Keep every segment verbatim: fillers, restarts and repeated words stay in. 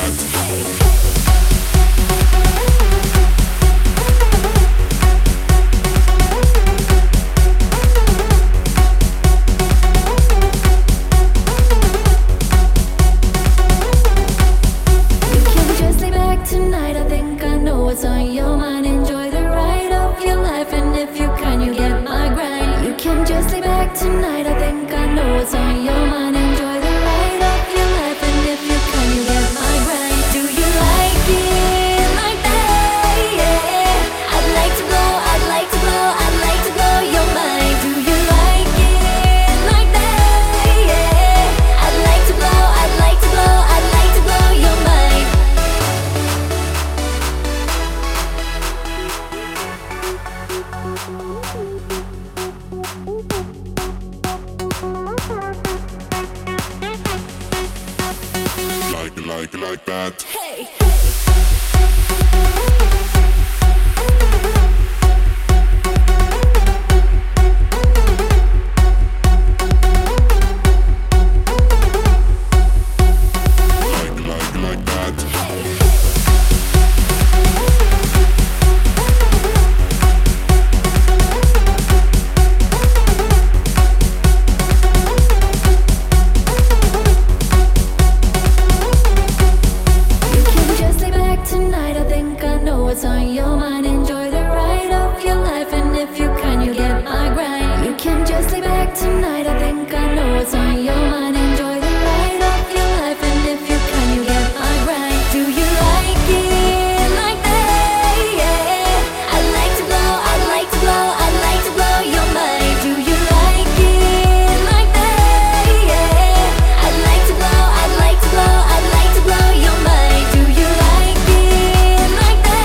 like it like that. Hey. What's on your mind? Enjoy the ride of your life, and if you can, you get my grind. You can just lay back tonight. I think I know what's on your mind. Enjoy the ride of your life, and if you can, you get my grind. Do you like it like that? Yeah. I'd like to blow, I'd like to blow, I'd like to blow your mind. Do you like it like that? Yeah. I'd like to blow, I'd like to blow, I'd like to blow your mind. Do you like it like that?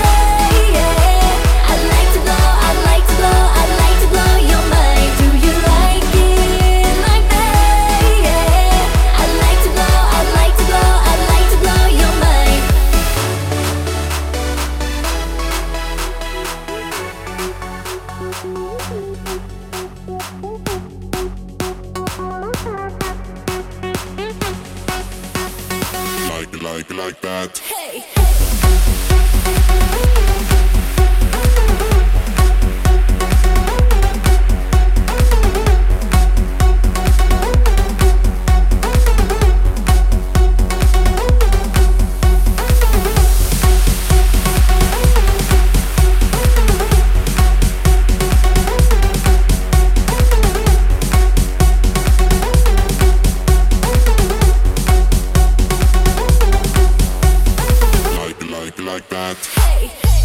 Like it, like it, like that. Hey. Like that. Hey.